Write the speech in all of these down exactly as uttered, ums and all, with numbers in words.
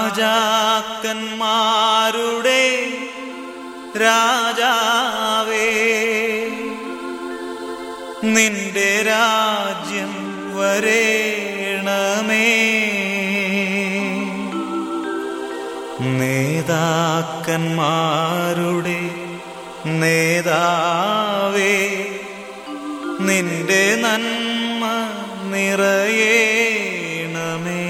രാജാക്കന്മാരുടെ രാജാവേ, നിന്റെ രാജ്യം വരേണമേ. നേതാക്കന്മാരുടെ നേതാവേ, നിന്റെ നന്മ നിറയേണമേ.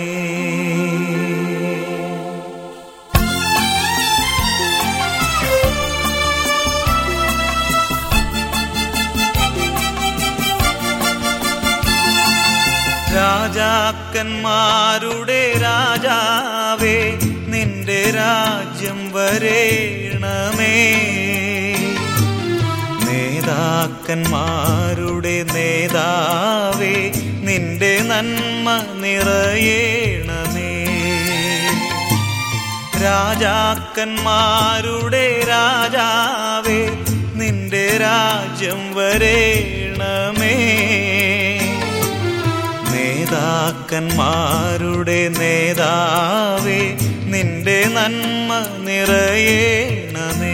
രാജാക്കന്മാരുടെ രാജാവേ, നിന്റെ രാജ്യം വരേണമേ. നേതാക്കന്മാരുടെ നേതാവേ, നിന്റെ നന്മ നിറയേണമേ. രാജാക്കന്മാരുടെ രാജാവേ, നിന്റെ രാജ്യം വരേണമേ. നേതാക്കന്മാരുടെ നേതാവേ, നിന്റെ നന്മ നിറയേണമേ.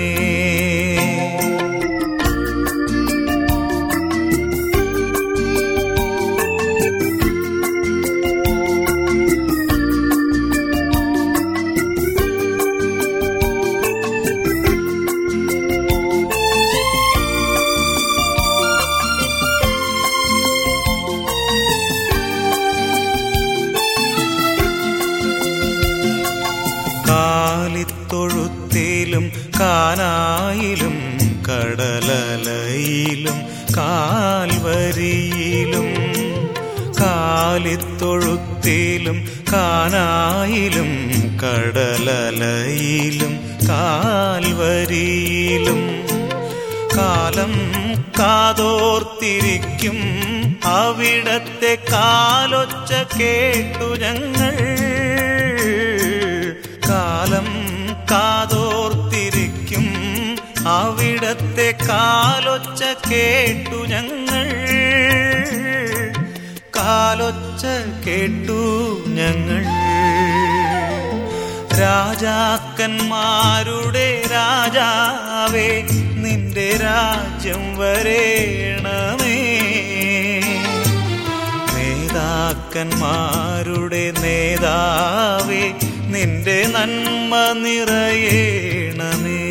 കാലിത്തൊഴുത്തിലും കാനായിലും കടലലയിലും കാൽവരിയിലും, കാലിത്തൊഴുത്തിലും കാനായിലും കടലലയിലും കാൽവരിയിലും, കാലം കാതോർത്തിരിക്കും അവിടത്തെ കാലൊച്ച കേട്ടു ഞങ്ങൾ. കാലം കാതോർത്തിരിക്കും അവിടത്തെ കാലൊച്ച കേട്ടു ഞങ്ങൾ. കാലൊച്ച കേട്ടു ഞങ്ങൾ. രാജാക്കന്മാരുടെ രാജാവേ, നിന്റെ രാജ്യം വരേണമേ. നേതാക്കന്മാരുടെ നേതാവേ, നിന്റെ നന്മ നിറയേണമേ.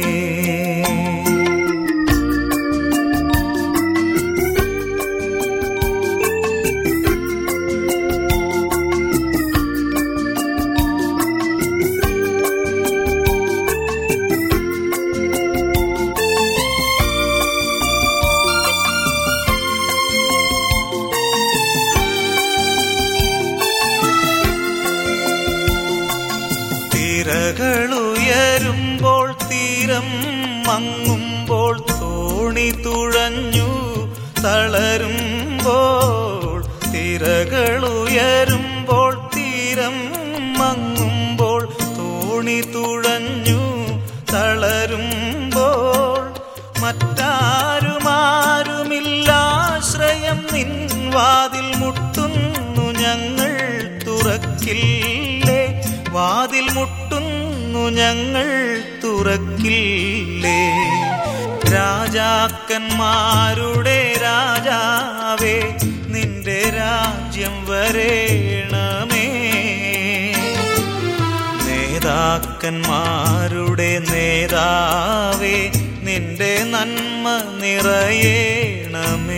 തിരകളുയരുമ്പോൾ തീരം മങ്ങുമ്പോൾ തോണി തുഴഞ്ഞു തളരുമ്പോൾ, തിരകളുയരുമ്പോൾ തീരം മങ്ങുമ്പോൾ തോണി തുഴഞ്ഞു തളരുമ്പോൾ, മറ്റാരുമാരുമില്ലാശ്രയം നിൻ വാതിൽ മുട്ടുന്നു ഞങ്ങൾ തുറക്കില്ലേ. വാതിൽ മുട്ടുന്നു ഞങ്ങൾ തുറക്കില്ലേ. രാജാക്കന്മാരുടെ രാജാവേ, നിന്റെ രാജ്യം വരേണമേ. നേതാക്കന്മാരുടെ നേതാവേ, നിന്റെ നന്മ നിറയേണമേ.